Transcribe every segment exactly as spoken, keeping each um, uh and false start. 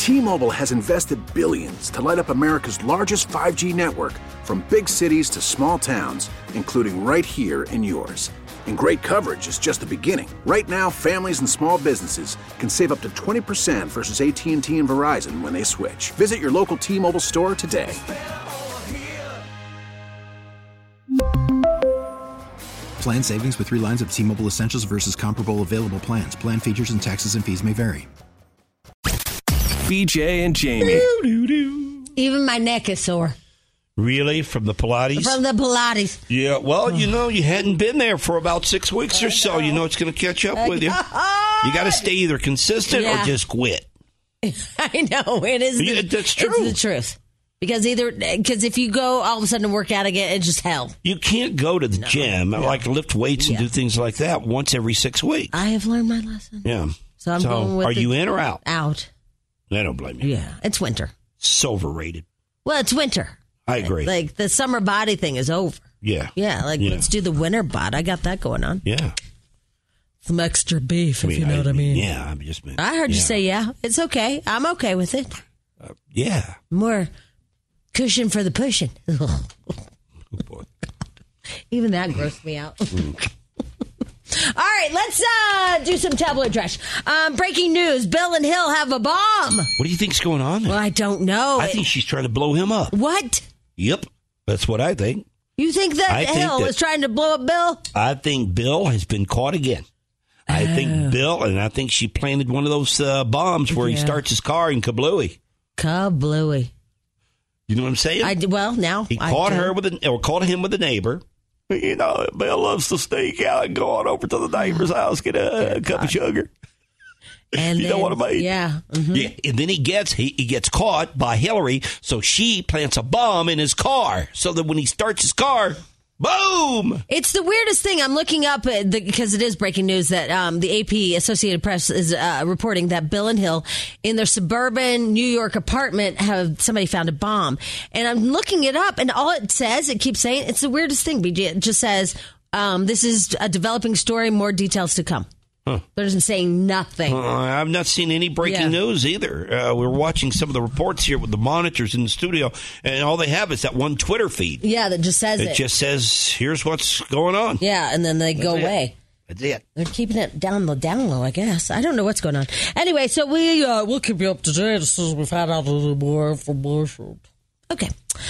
T-Mobile has invested billions to light up America's largest five G network, from big cities to small towns, including right here in yours. And great coverage is just the beginning. Right now, families and small businesses can save up to twenty percent versus A T and T and Verizon when they switch. Visit your local T-Mobile store today. Plan savings with three lines of T-Mobile Essentials versus comparable available plans. Plan features and taxes and fees may vary. B J and Jamie. Doo, doo, doo. Even my neck is sore. Really? From the Pilates? From the Pilates. Yeah, well, you know, you hadn't been there for about six weeks or so. You know it's going to catch up with you. You got to stay either consistent Yeah. or just quit. I know. It is. Yeah, the, that's true. It's the truth. Because either, because if you go all of a sudden to work out again, it's just hell. You can't go to the No. gym, Yeah. like lift weights and Yeah. do things like that once every six weeks. I have learned my lesson. Yeah. So I'm so going with are the- you in or out? Out. I don't blame you. Yeah. It's winter. So overrated. Well, it's winter. I agree. Like the summer body thing is over. Yeah. Yeah. Like Yeah. let's do the winter bod. I got that going on. Yeah. Some extra beef, I if mean, you know what I mean. Yeah, I'm just. I heard yeah. you say, yeah, it's okay. I'm okay with it. Uh, yeah. More cushion for the pushing. Oh, boy. Even that grossed me out. All right, let's uh, do some tabloid trash. Um, breaking news: Bill and Hill have a bomb. What do you think's going on there? Well, I don't know. I think she's trying to blow him up. What? Yep. That's what I think. You think that I think Hill that- was trying to blow up Bill? I think Bill has been caught again. I Oh. think Bill, and I think she planted one of those uh, bombs where he Yeah. starts his car in Kablooey. Kablooey. You know what I'm saying? I d- well now he I caught do. her with a, or caught him with a neighbor. You know, Bill loves to sneak out and go on over to the neighbor's house, get a, a cup of sugar. And You know then- what I mean? Yeah. mhm. Yeah, and then he gets he, he gets caught by Hillary, so she plants a bomb in his car, so that when he starts his car, boom! It's the weirdest thing. I'm looking up uh, the, because it is breaking news that um, the A P Associated Press is uh, reporting that Bill and Hill in their suburban New York apartment have somebody found a bomb. And I'm looking it up, and all it says, it keeps saying, it's the weirdest thing, B J. It just says, um, this is a developing story, more details to come. Huh. It doesn't say nothing. Uh, I've not seen any breaking Yeah. news either. Uh, we're watching some of the reports here with the monitors in the studio, and all they have is that one Twitter feed. Yeah, that just says it. It just says, here's what's going on. yeah, and then they go That's it. away. That's it. They're keeping it down the down low, I guess. I don't know what's going on. Anyway, so we uh, we'll keep you up to date as soon as we find out a little more information. Okay.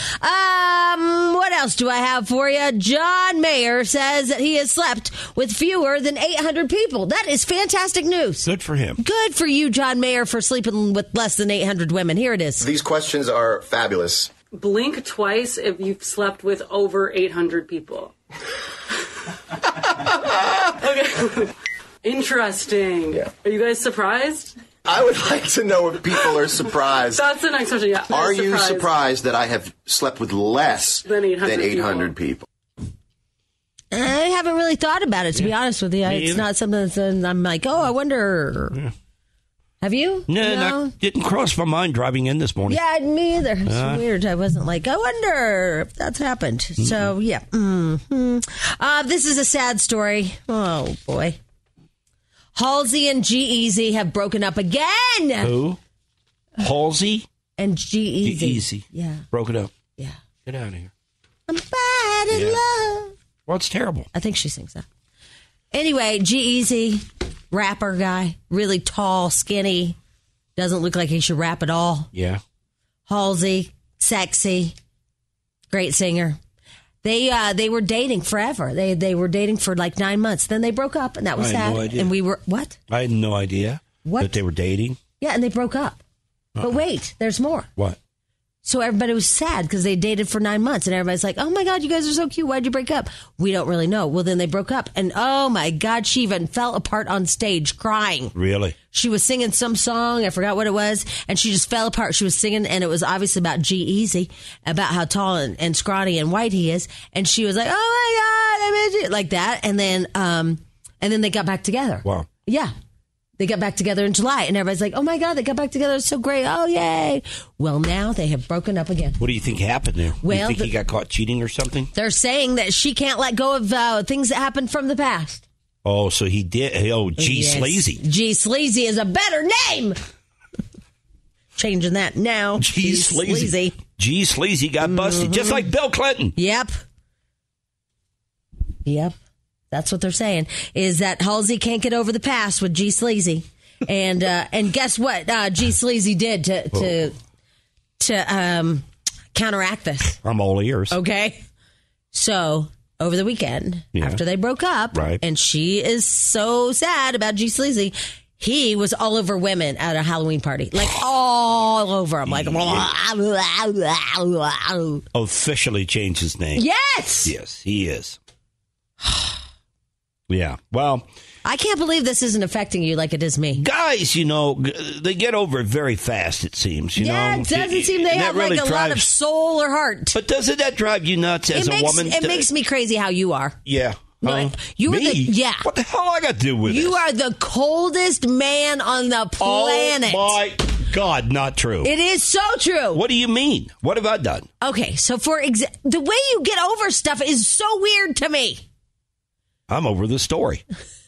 Um, what else do I have for you? John Mayer says that he has slept with fewer than eight hundred people. That is fantastic news. Good for him. Good for you, John Mayer, for sleeping with less than eight hundred women. Here it is. These questions are fabulous. Blink twice if you've slept with over eight hundred people. Okay. Interesting. Yeah. Are you guys surprised? I would like to know if people are surprised. That's the next question. Yeah. Are I'm you surprised that I have slept with less Than eight hundred than eight hundred people? I haven't really thought about it, to be honest with you. Me It's either. not something that's, uh, I'm like, oh, I wonder. Have you? No, that didn't cross my mind driving in this morning. Yeah, me either. It's Uh. weird. I wasn't like, I wonder if that's happened. So, yeah. hmm Uh, this is a sad story. Oh, boy. Halsey and G-Eazy have broken up again. Who? Halsey? And G-Eazy. Easy. Yeah. Broke it up. Yeah. Get out of here. I'm bad in Yeah. love. Well, it's terrible. I think she sings that. Anyway, G-Eazy, rapper guy, really tall, skinny, doesn't look like he should rap at all. Yeah. Halsey, sexy, great singer. They uh, they were dating forever. They they were dating for like nine months. Then they broke up, and that was I had sad. no idea. And we were what? I had no idea What? that they were dating. Yeah, and they broke up. But wait, there's more. What? So everybody was sad because they dated for nine months, and everybody's like, "Oh my God, you guys are so cute. Why'd you break up?" We don't really know. Well, then they broke up, and oh my God, she even fell apart on stage crying. Really? She was singing some song, I forgot what it was, and she just fell apart. She was singing, and it was obviously about G-Eazy, about how tall and, and scrawny and white he is. And she was like, "Oh my God, I miss you," like that. And then, um, and then they got back together. Wow. Yeah. They got back together in July, and everybody's like, "Oh my God, they got back together. It's so great. Oh, yay." Well, now they have broken up again. What do you think happened there? Well, you think the- he got caught cheating or something? They're saying that she can't let go of uh, things that happened from the past. Oh, so he did. Oh, G Yes. Sleazy. G Sleazy is a better name. changing that now. G Sleazy. G Sleazy got busted, mm-hmm. just like Bill Clinton. Yep. Yep. That's what they're saying, is that Halsey can't get over the past with G Sleazy. And uh, and guess what uh, G Sleazy did to to, to um, counteract this? I'm all ears. Okay. So over the weekend, yeah. after they broke up, right. and she is so sad about G Sleazy, he was all over women at a Halloween party. Like, all over them. Like, officially changed his name. Yes! Yes, he is. Yeah, well... I can't believe this isn't affecting you like it is me. Guys, you know, they get over it very fast, it seems. You yeah, know? it doesn't seem they have really like a drives, lot of soul or heart. But doesn't that drive you nuts as it makes, a woman? It makes me crazy how you are. Yeah. Uh, you me? Are the, yeah. What the hell I got to do with it? You this? Are the coldest man on the planet. Oh, my God, not true. It is so true. What do you mean? What have I done? Okay, so for exa- the way you get over stuff is so weird to me. I'm over the story.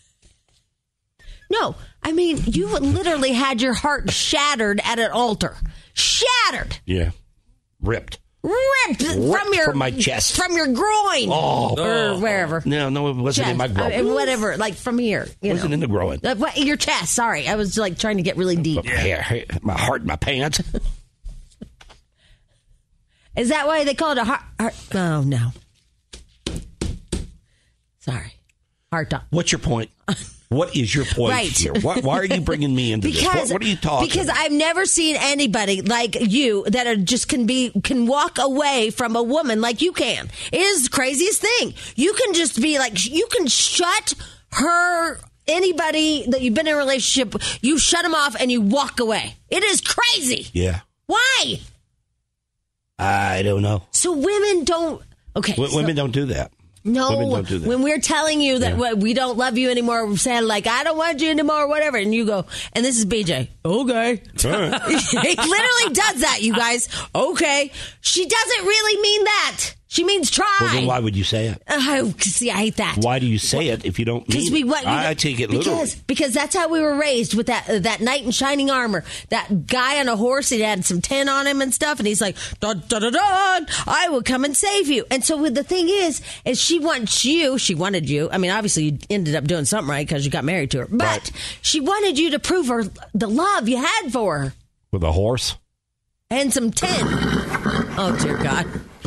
No, I mean, you literally had your heart shattered at an altar. Shattered. Yeah. Ripped. Ripped, Ripped from your from my chest. From your groin. Oh. Or wherever. No, no, it wasn't chest. in my groin. I mean, whatever, like from here. You it wasn't know. in the groin. Uh, what, your chest, sorry. I was like trying to get really deep. Yeah, my heart in my pants. Is that why they call it a heart? heart? Oh, no. Sorry. Heart talk. What's your point? What is your point right. here? Why, why are you bringing me into because, this? What, what are you talking Because about? I've never seen anybody like you that are just can be can walk away from a woman like you can. It is the craziest thing. You can just be like, you can shut her, anybody that you've been in a relationship, you shut them off and you walk away. It is crazy. Yeah. Why? I don't know. So women don't. Okay. W- so, women don't do that. No, Women don't do that. When we're telling you that yeah. we don't love you anymore, we're saying like, I don't want you anymore, or whatever, and you go, and this is B J. Okay. Right. He literally does that, you guys. Okay. She doesn't really mean that. She means try. Well, then why would you say it? Oh, see, I hate that. Why do you say it if you don't mean we, it? what, I, I take it because, literally. Because that's how we were raised with that uh, that knight in shining armor. That guy on a horse, he had some tin on him and stuff, and he's like, da da da da, I will come and save you. And so the thing is, is she wants you, she wanted you. I mean, obviously you ended up doing something right because you got married to her. But right. she wanted you to prove her the love you had for her. With a horse? And some tin. Oh, dear God.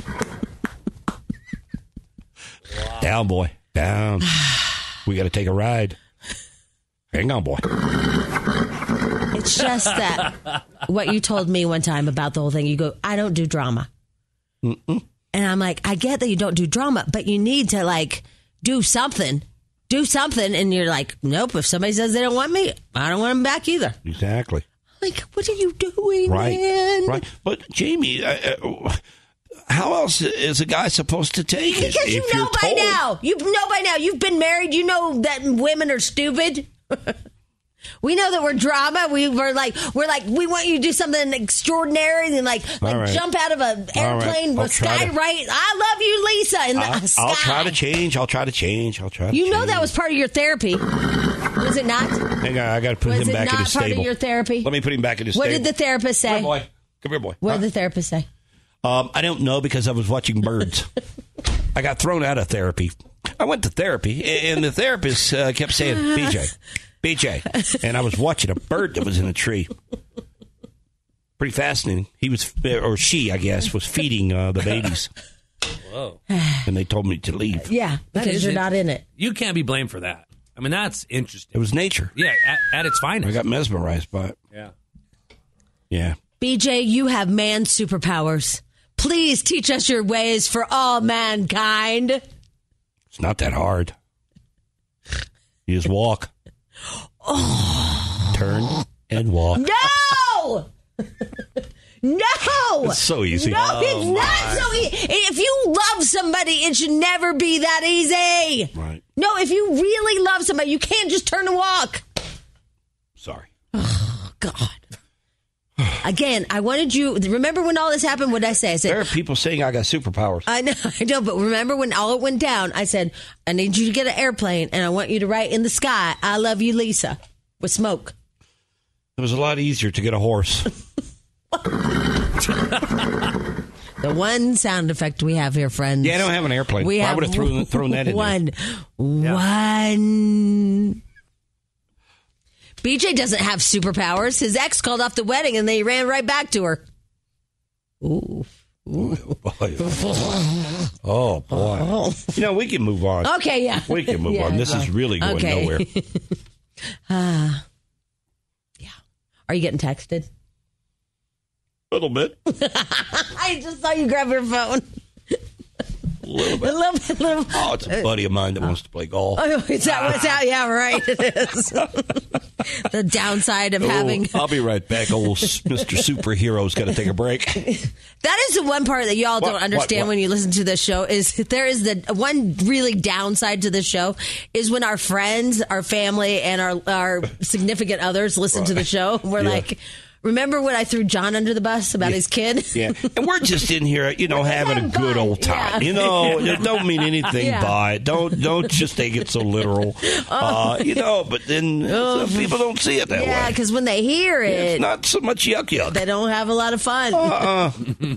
Down, boy. Down. We got to take a ride. Hang on, boy. It's just that what you told me one time about the whole thing. You go, I don't do drama. Mm-mm. And I'm like, I get that you don't do drama, but you need to, like, do something. Do something. And you're like, nope, if somebody says they don't want me, I don't want them back either. Exactly. Like, what are you doing, right. man? Right. But, Jamie... Uh, uh, how else is a guy supposed to take it? Because you know by now. You know by now. You've been married. You know that women are stupid. We know that we're drama. We were like, we're like, we want you to do something extraordinary and like, like right. jump out of an airplane with sky to, right. I love you, Lisa. In the I'll, sky. I'll try to change. I'll try to change. I'll try. To you change. know that was part of your therapy, was it not? Hang on, I got to put was him back in his stable. Was it not part of your therapy? Let me put him back in his what stable. What did the therapist say? Come here, boy. Come here, boy. What huh? did the therapist say? Um, I don't know because I was watching birds. I got thrown out of therapy. I went to therapy, and the therapist uh, kept saying, B J, B J. And I was watching a bird that was in a tree. Pretty fascinating. He was, or she, I guess, was feeding uh, the babies. Whoa. And they told me to leave. Yeah, because you're not in it. You can't be blamed for that. I mean, that's interesting. It was nature. Yeah, at, at its finest. I got mesmerized by it. Yeah. Yeah. B J, you have man superpowers. Please teach us your ways for all mankind. It's not that hard. You just walk. Oh. Turn and walk. No! No! It's so easy. No, oh, it's my. not so easy. If you love somebody, it should never be that easy. Right. No, if you really love somebody, you can't just turn and walk. Sorry. Oh, God. Again, I wanted you... Remember when all this happened? What did I say? I said... There are people saying I got superpowers. I know, I know, but remember when all it went down, I said, I need you to get an airplane, and I want you to write in the sky, I love you, Lisa, with smoke. It was a lot easier to get a horse. The one sound effect we have here, friends. Yeah, I don't have an airplane. We I have would have thrown, thrown that in one. there. One. B J doesn't have superpowers. His ex called off the wedding and they ran right back to her. Ooh. Ooh. Oh, boy. Oh. You know, we can move on. Okay, yeah. We can move Yeah, on. This well, is really going okay. nowhere. uh, yeah. Are you getting texted? A little bit. I just saw you grab your phone. A little bit. A little bit. A little, Oh, it's a buddy of mine that wants to play golf. Oh, is that what's out? Yeah, right. It is. The downside of Oh, having. I'll be right back. Old Mister Superhero's got to take a break. That is the one part that y'all What, don't understand what, what? when you listen to this show is there is the one really downside to this show is when our friends, our family, and our our significant others listen to the show. We're Yeah. like, remember when I threw John under the bus about his kid? Yeah, and we're just in here, you know, We're just having a having good fun. old time. Yeah. You know, it don't mean anything Yeah. by it. Don't don't just take it so literal. Uh, you know, but then some people don't see it that Yeah, way. because when they hear it, It's not so much yuck yuck. they don't have a lot of fun. Uh-uh.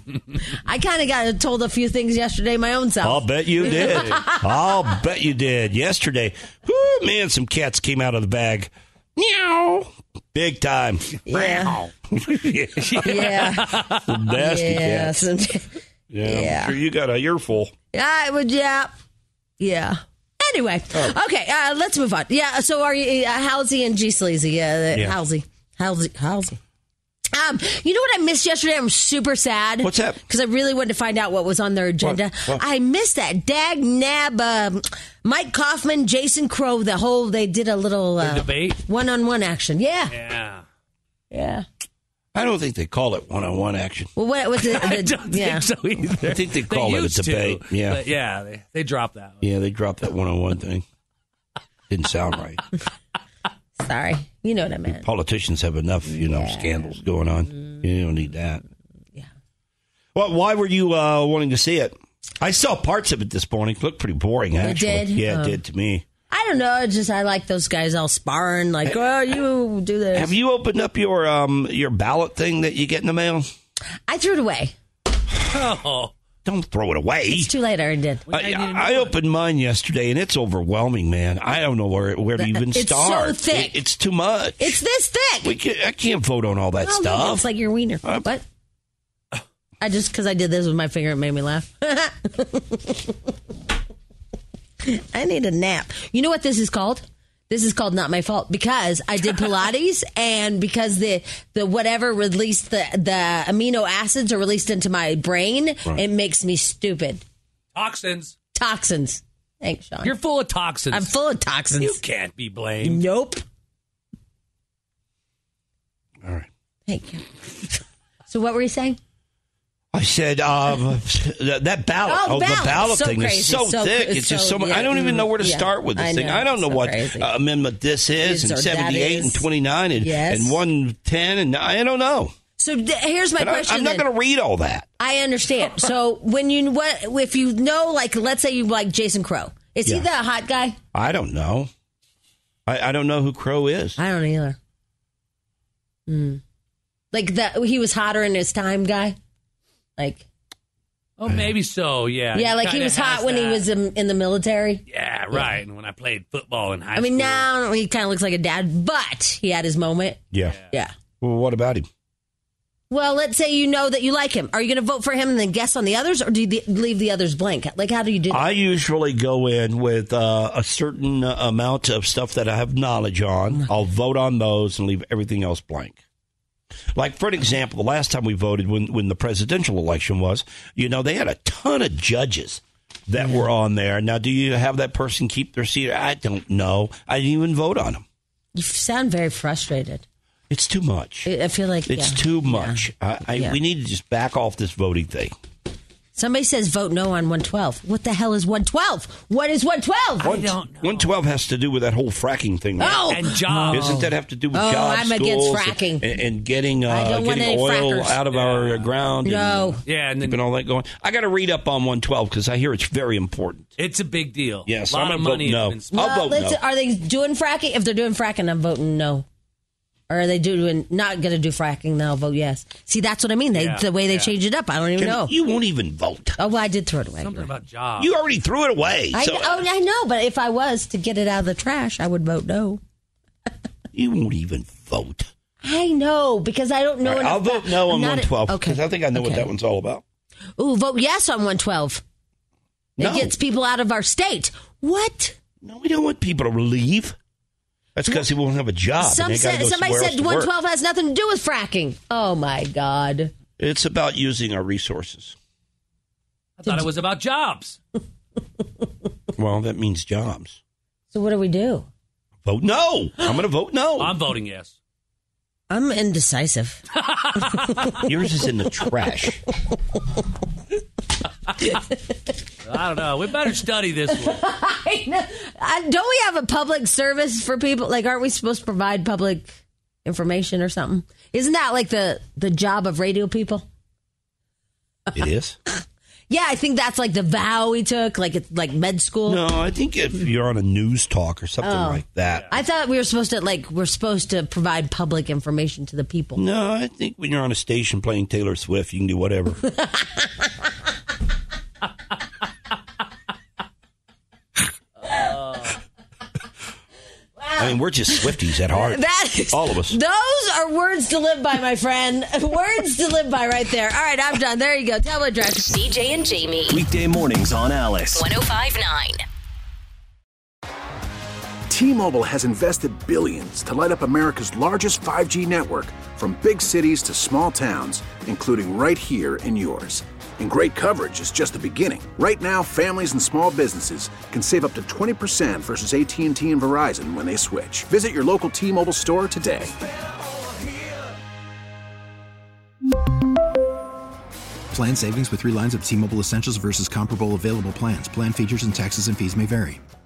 I kind of got told a few things yesterday my own self. I'll bet you did. I'll bet you did. Yesterday, whoo, man, some cats came out of the bag. Meow. Big time. Yeah. Yeah. Nasty Yeah. cats. some- Yeah, Yeah. I'm sure you got a earful. I would, yeah. Yeah. Anyway, okay, uh, let's move on. Yeah, so are you, uh, Halsey and G Sleazy? Uh, Yeah. Halsey. Halsey. Halsey. Um, you know what I missed yesterday? I'm super sad. What's that? Because I really wanted to find out what was on their agenda. What? What? I missed that. Dag nab, um, Mike Kaufman, Jason Crow, the whole, they did a little uh, debate? one-on-one action. Yeah. Yeah. Yeah. I don't think they call it one-on-one action. Well, what was it? I don't yeah. think so either. I think they call it a used to, debate. Yeah. but yeah, they, they dropped that one. Yeah, they dropped that one-on-one thing. Didn't sound right. Sorry. You know what I meant. Politicians have enough, you know, scandals going on. You don't need that. Yeah. Well, why were you uh, wanting to see it? I saw parts of it this morning. It looked pretty boring, actually. did? Yeah, Oh. it did to me. I don't know. It's just I like those guys all sparring, like, oh, you do this. Have you opened up your um your ballot thing that you get in the mail? I threw it away. Oh, Don't throw it away. It's too late. I already did. I, I opened mine yesterday, and it's overwhelming, man. I don't know where where to even It's so start. thick. It- it's too much. It's this thick. we can, I can't vote on all that Oh, look, stuff. it's like your wiener. Uh, what? I just, because I did this with my finger, it made me laugh. I need a nap. You know what this is called? This is called Not My Fault because I did Pilates and because the the whatever released the the amino acids are released into my brain, it makes me stupid. toxins. Toxins. Thanks, Sean. You're full of toxins. I'm full of toxins. You can't be blamed. Nope. all right. Thank you. So what were you saying? I said um, that that ballot, Oh, oh, the ballot. ballot So thing crazy. is so, So thick. cr- It's just so- so much. yeah, I don't even know where to yeah. start with this I thing. know, I don't know so what crazy. uh, amendment this is, Is and or that seventy-eight is. and twenty-nine and, Yes. and one ten, and I don't know. So th- here's my And I, question. I'm not then. going to read all that. I understand. So when you what if you know, like, let's say you like Jason Crow, is he Yeah. the hot guy? I don't know. I, I don't know who Crow is. I don't either. Hmm. Like that, he was hotter in his time, guy. Like, Oh, maybe so. Yeah. yeah, like he kinda was hot has when he that. was in, in the military. Yeah, right. And when I played football in high I mean, school. now he kind of looks like a dad, but he had his moment. Yeah. Yeah. Well, what about him? Well, let's say you know that you like him. Are you going to vote for him and then guess on the others, or do you de- leave the others blank? Like, how do you do that? I usually go in with uh, a certain uh, amount of stuff that I have knowledge on. I'll vote on those and leave everything else blank. Like, for an example, the last time we voted when, when the presidential election was, you know, they had a ton of judges that were on there. Now, do you have that person keep their seat? I don't know. I didn't even vote on them. You sound very frustrated. It's too much. I I feel like It's yeah. too much. I, I, Yeah. We need to just back off this voting thing. Somebody says vote no on one twelve. What the hell is one twelve? What is one twelve? I don't know. one twelve has to do with that whole fracking thing. right? Oh, And jobs. Doesn't that have to do with Oh, jobs, I'm against schools, fracking. and, and getting I uh, don't want getting any oil frackers. out of our ground? No. and Yeah, and then keeping all that going. I got to read up on one twelve because I hear it's very important. it's a big deal. Yes, a lot I'm of gonna money vote has no. been spent. I'll Well, vote let's- no. Are they doing fracking? If they're doing fracking, I'm voting no. Or are they doing not going to do fracking? Then I'll vote yes. See, that's what I mean. They, Yeah, the way they yeah. changed it up, I don't even Can- know. You won't even vote. Oh, well, I did throw it away. Something about jobs. You already threw it away. I, so oh, I know, but if I was to get it out of the trash, I would vote no. You won't even vote. I know, because I don't know All right, enough. I'll vote about- no I'm on not one a- twelve Okay. because I think I know what Okay. that one's all about. Ooh, vote yes on one twelve. It No. gets people out of our state. What? No, we don't want people to leave. That's because they won't have a job. Some and they gotta said, go somebody somewhere said else to work. one twelve has nothing to do with fracking. Oh, my God. It's about using our resources. I thought it was about jobs. Well, that means jobs. So what do we do? Vote no. I'm going to vote no. I'm voting yes. I'm indecisive. Yours is in the trash. I don't know. We better study this one. I know. I, don't we have a public service for people? Like, aren't we supposed to provide public information or something? Isn't that like the, the job of radio people? It is? Yeah, I think that's like the vow we took, like it's like med school. No, I think if you're on a news talk or something Oh. like that. I thought we were supposed to like we're supposed to provide public information to the people. No, I think when you're on a station playing Taylor Swift, you can do whatever. I mean, we're just Swifties at heart. That is, All of us. Those are words to live by, my friend. Words to live by right there. All right, I'm done. There you go. Tell what address. B J and Jamie. Weekday mornings on Alice. one oh five point nine. T-Mobile has invested billions to light up America's largest five G network, from big cities to small towns, including right here in yours. And great coverage is just the beginning. Right now, families and small businesses can save up to twenty percent versus A T and T and Verizon when they switch. Visit your local T-Mobile store today. Plan savings with three lines of T-Mobile Essentials versus comparable available plans. Plan features and taxes and fees may vary.